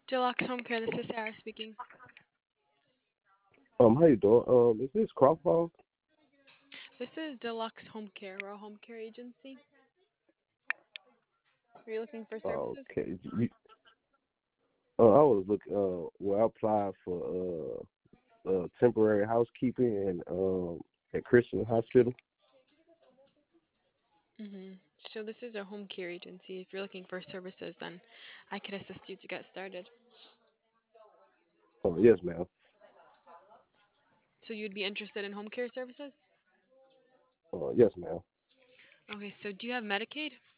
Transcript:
Deluxe Home Care, this is Sarah speaking. How you doing? Is this Crawford? This is Deluxe Home Care. We're a home care agency. Are you looking for services? Okay. I was looking. Well, I applied for temporary housekeeping and at Christian Hospital. So this is a home care agency. If you're looking for services, then I could assist you to get started. Oh, yes, ma'am. So you'd be interested in home care services? Yes, ma'am. Okay, so do you have Medicaid?